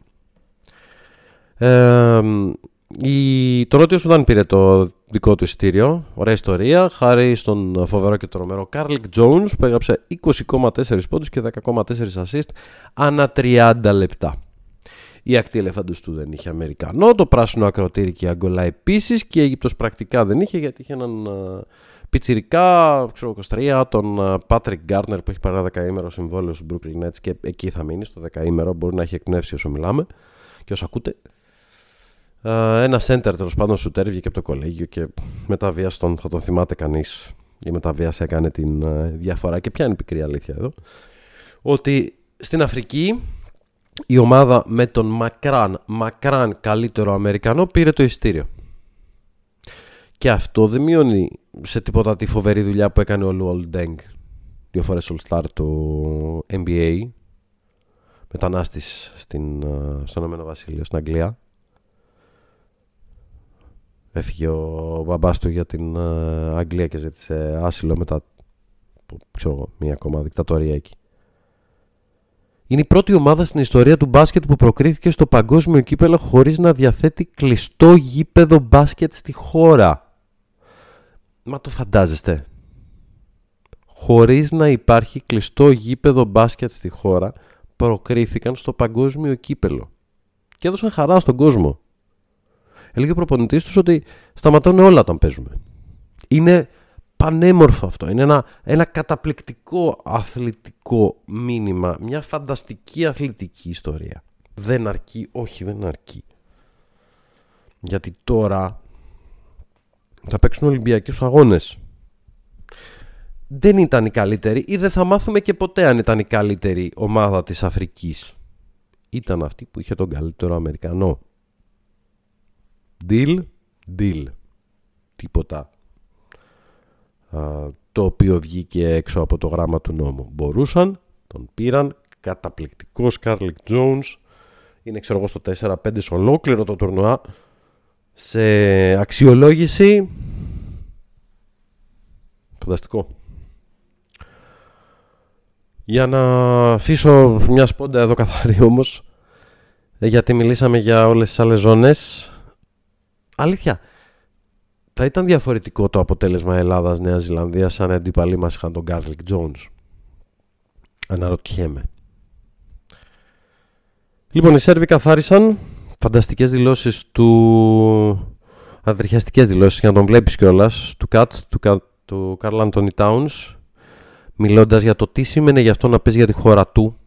Speaker 2: Ε, η, το Νότιο Σουδάν πήρε το δικό του εισιτήριο. Ωραία ιστορία. Χάρη στον φοβερό και τρομερό Κάρλικ Τζόουνς που έγραψε είκοσι κόμμα τέσσερα πόντους και δέκα κόμμα τέσσερα assist ανά τριάντα λεπτά. Η ακτή ελεφάντος του δεν είχε Αμερικανό. Το πράσινο ακροτήρι και η Αγκολά επίσης. Και η Αίγυπτος πρακτικά δεν είχε γιατί είχε έναν uh, πιτσιρικά, ξέρω είκοσι τρία, τον Πάτρικ uh, Γκάρνερ που έχει πάρει ένα δεκαήμερο συμβόλαιο στους Brooklyn Nets και εκεί θα μείνει στο δεκαήμερο. Μπορεί να έχει εκπνεύσει όσο μιλάμε και όσο ακούτε. Uh, ένα center τέλος πάντων σου τέρβηκε και από το κολέγιο και μεταβίας τον, θα τον θυμάται κανείς. Η μεταβίας έκανε την uh, διαφορά. Και ποια είναι η πικρή αλήθεια εδώ? Ότι στην Αφρική η ομάδα με τον μακράν, μακράν καλύτερο Αμερικανό πήρε το εισιτήριο. Και αυτό δεν μειώνει σε τίποτα τη φοβερή δουλειά που έκανε ο Λουόλ Ντέγκ, δύο φορές All-Star του N B A, μετανάστης στην, στον Ηνωμένο Βασίλειο, στην Αγγλία. Έφυγε ο μπαμπάς του για την Αγγλία και ζήτησε άσυλο μετά από, ξέρω εγώ, μία ακόμα δικτατορία εκεί. Είναι η πρώτη ομάδα στην ιστορία του μπάσκετ που προκρίθηκε στο παγκόσμιο κύπελλο χωρίς να διαθέτει κλειστό γήπεδο μπάσκετ στη χώρα. Μα το φαντάζεστε. Χωρίς να υπάρχει κλειστό γήπεδο μπάσκετ στη χώρα, προκρίθηκαν στο παγκόσμιο κύπελλο. Και έδωσαν χαρά στον κόσμο. Έλεγε ο προπονητής τους ότι σταματάνε όλα όταν παίζουμε. Είναι πανέμορφο αυτό. Είναι ένα, ένα καταπληκτικό αθλητικό μήνυμα. Μια φανταστική αθλητική ιστορία. Δεν αρκεί, όχι δεν αρκεί. Γιατί τώρα θα παίξουν Ολυμπιακούς αγώνες. Δεν ήταν η καλύτερη ή δεν θα μάθουμε και ποτέ αν ήταν η καλύτερη ομάδα της Αφρικής. Ήταν αυτή που είχε τον καλύτερο Αμερικανό. Deal, deal. Τίποτα α, το οποίο βγήκε έξω από το γράμμα του νόμου. Μπορούσαν, τον πήραν. Καταπληκτικό Σκάρλετ Τζόουνς. Είναι ξέρω εγώ στο τέσσερα πέντε σε ολόκληρο το τουρνουά. Σε αξιολόγηση φανταστικό. Για να αφήσω μια σπόντα εδώ καθαρή όμως, γιατί μιλήσαμε για όλες τις άλλες ζώνες. Αλήθεια, θα ήταν διαφορετικό το αποτέλεσμα Ελλάδας-Νέας Ζηλανδίας αν οι αντίπαλοι μας είχαν τον Γκάρλικ Τζόουνς? Αναρωτιέμαι. Λοιπόν, οι Σέρβοι καθάρισαν. Φανταστικές δηλώσεις του... Αντριχιαστικές δηλώσεις, για να τον βλέπεις κιόλας, του Κατ, του, Κατ, του Καρλ Άντονι Τάουνς, μιλώντας για το τι σήμαινε για αυτό να παίζει για τη χώρα του.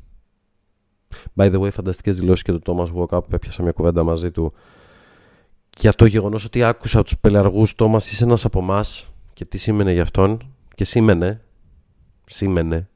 Speaker 2: By the way, φανταστικές δηλώσεις και του Τόμας Walkup, που έπιασα μια κουβέντα μαζί του για το γεγονός ότι άκουσα τους πελαργούς, Τόμας, είσαι ένας από εμάς, και τι σήμαινε για αυτόν. Και σήμαινε. Σήμαινε.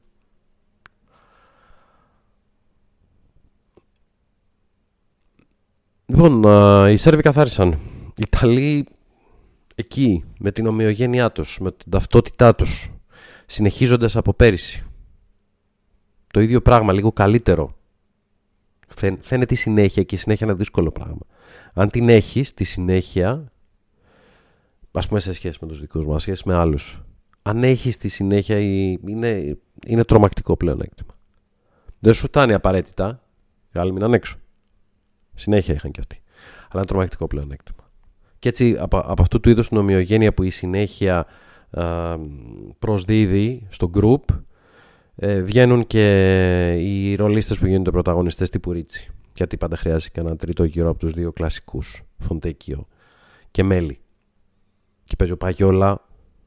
Speaker 2: Λοιπόν, οι Σέρβοι καθάρισαν. Οι Ιταλοί εκεί, με την ομοιογένειά τους, με την ταυτότητά τους, συνεχίζοντας από πέρυσι. Το ίδιο πράγμα, λίγο καλύτερο. Φαίνεται η συνέχεια, και η συνέχεια είναι δύσκολο πράγμα. Αν την έχεις, τη συνέχεια, ας πούμε σε σχέση με τους δικούς μας, σχέση με άλλους, αν έχεις τη συνέχεια, είναι, είναι τρομακτικό πλεονέκτημα. Δεν σου φτάνει απαραίτητα, οι άλλοι μείναν έξω. Συνέχεια είχαν κι αυτοί. Αλλά είναι τρομακτικό πλεονέκτημα. Και έτσι από, από αυτού του είδους την ομοιογένεια που η συνέχεια α, προσδίδει στο group, ε, βγαίνουν και οι ρολίστες που γίνονται πρωταγωνιστές τύπου Ρίτσι. Γιατί πάντα χρειάζεται και ένα τρίτο γύρο από τους δύο κλασικούς, Φοντέκιο και Μέλι. Και παίζει ο Παγιόλα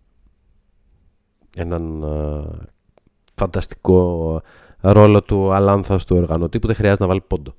Speaker 2: έναν α, φανταστικό ρόλο του αλάνθας του οργανωτή που δεν χρειάζεται να βάλει πόντο.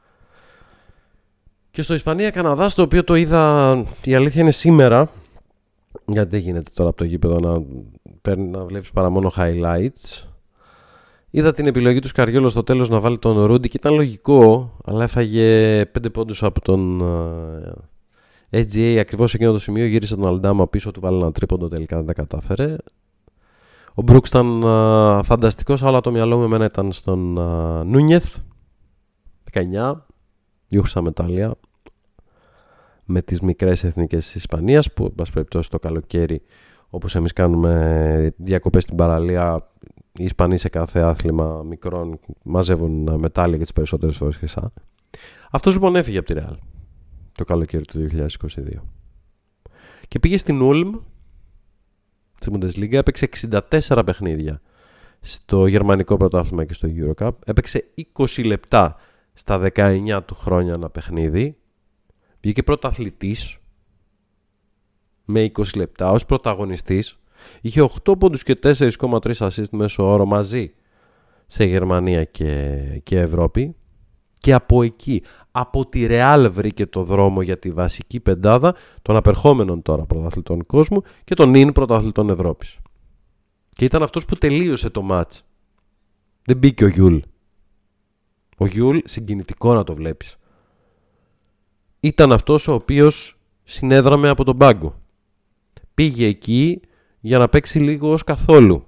Speaker 2: Και στο Ισπανία-Καναδά, στο οποίο το είδα, η αλήθεια είναι σήμερα, γιατί δεν γίνεται τώρα από το γήπεδο να, παίρνει, να βλέπεις παρά μόνο highlights. Είδα την επιλογή του Σκαριόλο στο τέλος να βάλει τον Ρούντι και ήταν λογικό, αλλά έφαγε πέντε πόντους από τον uh, ες τζι έι ακριβώς σε εκείνο το σημείο. Γύρισε τον Αλντάμα πίσω, του βάλει ένα τρίποντο, τελικά δεν τα κατάφερε. Ο Μπρούξ ήταν uh, φανταστικός, αλλά το μυαλό μου εμένα ήταν στον uh, Νούνιεθ, δεκαεννιά. Διούχσα μετάλλια με τις μικρές εθνικές της Ισπανίας, που εν πάση περιπτώσει το καλοκαίρι, όπως εμείς κάνουμε διακοπές στην παραλία, οι Ισπανοί σε κάθε άθλημα μικρών μαζεύουν μετάλλια και τις περισσότερες φορές χρυσά. Αυτός λοιπόν έφυγε από τη Ρεάλ το καλοκαίρι του δύο χιλιάδες είκοσι δύο και πήγε στην Ούλμ, στη Bundesliga, έπαιξε εξήντα τέσσερα παιχνίδια στο γερμανικό πρωτάθλημα και στο Eurocup, έπαιξε είκοσι λεπτά στα δεκαεννιά του χρόνια ένα παιχνίδι. Βγήκε πρωταθλητής με είκοσι λεπτά ως πρωταγωνιστής. Είχε οκτώ πόντους και τέσσερα κόμμα τρία assist μέσω όρο μαζί σε Γερμανία και, και Ευρώπη. Και από εκεί, από τη Ρεάλ, βρήκε το δρόμο για τη βασική πεντάδα των απερχόμενων τώρα πρωταθλητών κόσμου και των νυν πρωταθλητών Ευρώπης. Και ήταν αυτός που τελείωσε το μάτς. Δεν μπήκε ο Γιούλ. Ο Γιούλ, συγκινητικό να το βλέπεις, ήταν αυτός ο οποίος συνέδραμε από τον πάγκο. Πήγε εκεί για να παίξει λίγο ως καθόλου.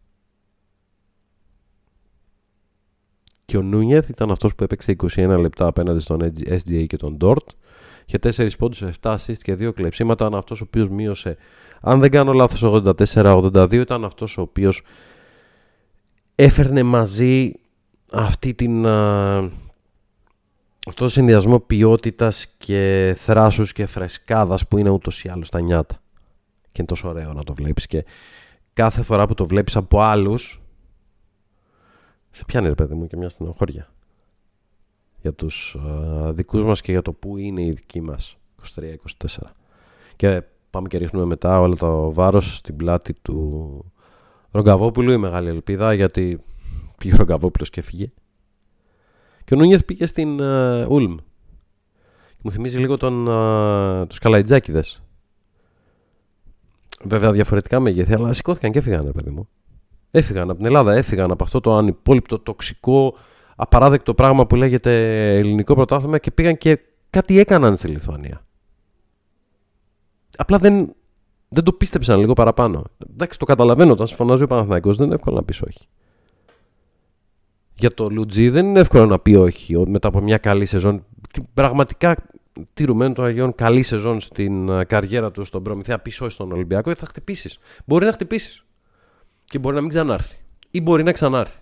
Speaker 2: Και ο Νούνιεθ ήταν αυτός που έπαιξε είκοσι ένα λεπτά απέναντι στον ες τζι έι και τον Ντόρτ. Είχε τέσσερα πόντους, επτά assist και δύο κλεψίματα. Ήταν αυτός ο οποίος μείωσε, αν δεν κάνω λάθος, ογδόντα τέσσερα ογδόντα δύο. Ήταν αυτός ο οποίος έφερνε μαζί αυτή την, α, αυτό το συνδυασμό ποιότητας και θράσους και φρεσκάδας που είναι ούτως ή άλλως τα νιάτα. Και είναι τόσο ωραίο να το βλέπεις και κάθε φορά που το βλέπεις από άλλους σε πιάνει ρε παιδί μου και μια στενοχώρια για τους α, δικούς μας και για το που είναι οι δικοί μας είκοσι τρία είκοσι τέσσερα. Και πάμε και ρίχνουμε μετά όλο το βάρος στην πλάτη του Ρογκαβόπουλου, η μεγάλη ελπίδα, γιατί πήγε ο Ρογκαβόπουλος και έφυγε. Και ο Νούνιεθ πήγε στην uh, Ούλμ. Μου θυμίζει λίγο τον, uh, τους Καλαϊτζάκηδες. Βέβαια διαφορετικά μεγέθη, αλλά σηκώθηκαν και έφυγαν, ρε παιδί μου. Έφυγαν από την Ελλάδα, έφυγαν από αυτό το ανυπόλοιπτο, τοξικό, απαράδεκτο πράγμα που λέγεται ελληνικό πρωτάθλημα και πήγαν και κάτι έκαναν στη Λιθουανία. Απλά δεν, δεν το πίστεψαν λίγο παραπάνω. Εντάξει, το καταλαβαίνω, όταν σου φωνάζει ο Παναθηναϊκός δεν είναι εύκολο να πεις όχι. Για το Λουτζί δεν είναι εύκολο να πει όχι μετά από μια καλή σεζόν. Πραγματικά τηρουμένου των Αγιών καλή σεζόν στην καριέρα του στον Προμηθέα, πεις όχι στον Ολυμπιακό, θα χτυπήσεις. Μπορεί να χτυπήσεις. Και μπορεί να μην ξανάρθει. Ή μπορεί να ξανάρθει.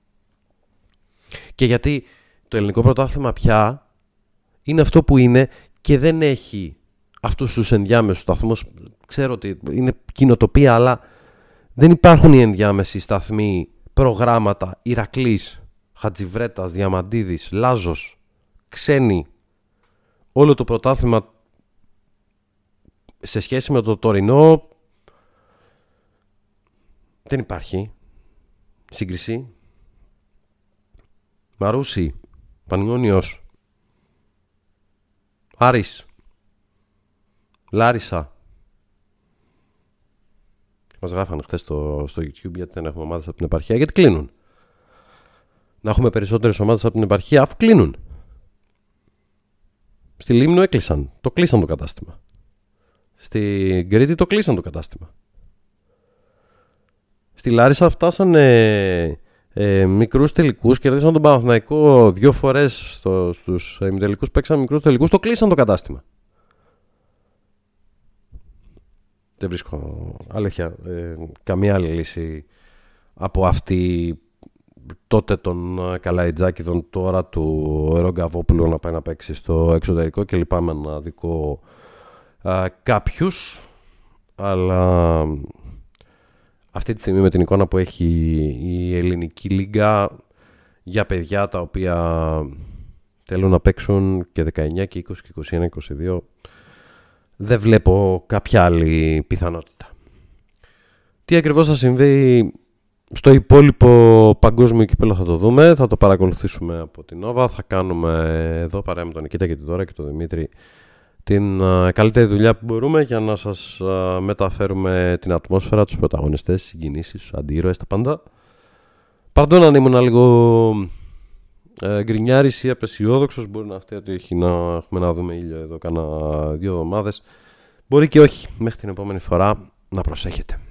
Speaker 2: Και γιατί το ελληνικό πρωτάθλημα πια είναι αυτό που είναι και δεν έχει αυτούς τους ενδιάμεσους σταθμούς. Ξέρω ότι είναι κοινοτοπία, αλλά δεν υπάρχουν οι ενδιάμεσοι σταθμοί, προγράμματα, Ηρακλής, Χατζιβρέτας, Διαμαντίδης, Λάζος, ξένοι. Όλο το πρωτάθλημα σε σχέση με το τωρινό δεν υπάρχει σύγκριση. Μαρούσι, Πανιόνιος, Άρης, Λάρισα. Μας γράφανε χθες στο, στο YouTube γιατί δεν έχουμε ομάδες από την επαρχία, γιατί κλείνουν. Να έχουμε περισσότερες ομάδες από την επαρχία αφού κλείνουν. Στη Λίμνο έκλεισαν. Το κλείσαν το κατάστημα. Στη Κρήτη το κλείσαν το κατάστημα. Στη Λάρισα φτάσανε ε, μικρούς τελικούς, κερδίσαν τον Παναθηναϊκό δύο φορές στο, στους ημιτελικούς, παίξαν μικρούς τελικούς, το κλείσαν το κατάστημα. Δεν βρίσκω αλήθεια ε, καμία άλλη λύση από αυτή τότε τον Καλαϊτζάκηδον, τώρα του Ρογκαβόπουλου να πάει να παίξει στο εξωτερικό και λυπάμαι να δικό α, κάποιους, αλλά αυτή τη στιγμή με την εικόνα που έχει η ελληνική λίγκα για παιδιά τα οποία θέλουν να παίξουν και δεκαεννιά και είκοσι και είκοσι ένα είκοσι δύο, δεν βλέπω κάποια άλλη πιθανότητα. Τι ακριβώς θα συμβεί στο υπόλοιπο παγκόσμιο κύπελλο θα το δούμε, θα το παρακολουθήσουμε από την Nova, θα κάνουμε εδώ παρέα με τον Νικήτα και την Δώρα και τον Δημήτρη την uh, καλύτερη δουλειά που μπορούμε για να σας uh, μεταφέρουμε την ατμόσφαιρα, τους πρωταγωνιστές, τις συγκινήσεις, τους αντίρωες, τα πάντα. Παρντών αν ήμουν λίγο uh, γκρινιάρης ή απεσιόδοξος, μπορεί να αυτή ότι έχει να έχουμε να δούμε ήλιο εδώ κάνα δύο εβδομάδες. Μπορεί και όχι. Μέχρι την επόμενη φορά να προσέχετε.